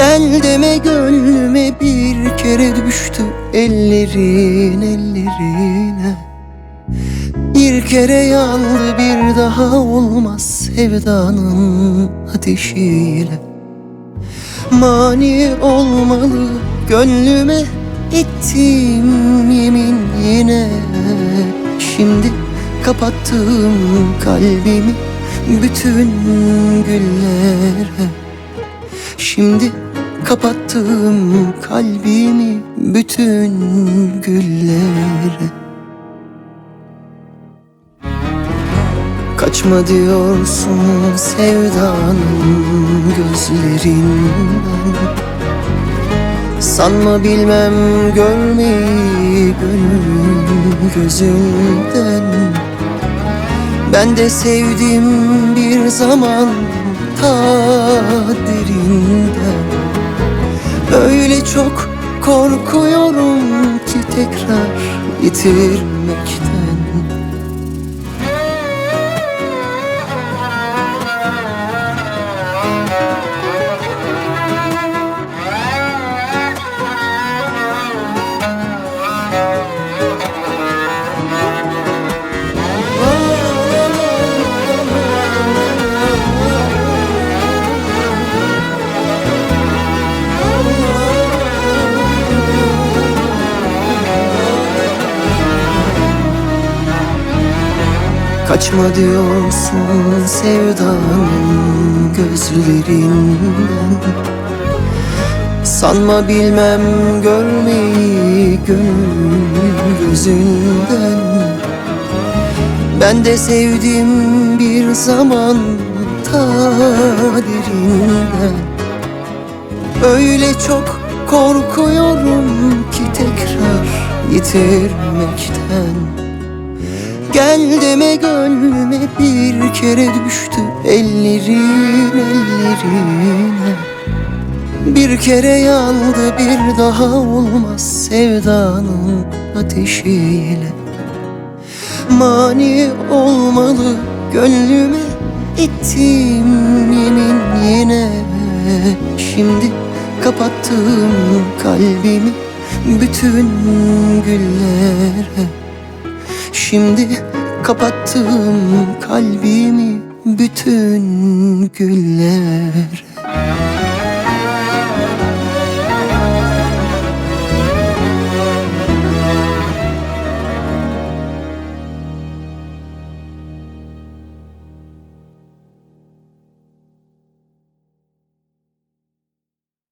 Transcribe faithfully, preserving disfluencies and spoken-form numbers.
Gel deme gönlüme, bir kere düştü ellerin ellerine. Bir kere yandı, bir daha olmaz sevdanın ateşiyle. Mani olmalı gönlüme ettiğim yemin yine. Şimdi kapattım kalbimi bütün güllere. Şimdi kapattım kalbimi bütün güllere. Kaçma diyorsun sevdanın gözlerinden. Sanma bilmem görmeyi gönül gözünden. Ben de sevdim bir zaman ta derinden. Öyle çok korkuyorum ki tekrar yitirmekten. Kaçma diyorsun sevdanın gözlerinden. Sanma bilmem görmeyi gönül gözünden. Ben de sevdim bir zaman ta derinden. Öyle çok korkuyorum ki tekrar yitirmekten. Gel deme gönlüme, bir kere düştü ellerin ellerine. Bir kere yandı, bir daha olmaz sevdanın ateşiyle. Mani olmalı gönlüme ettiğim yemin yine. Şimdi kapattım kalbimi bütün güllere. Şimdi kapattım kalbimi bütün güllere.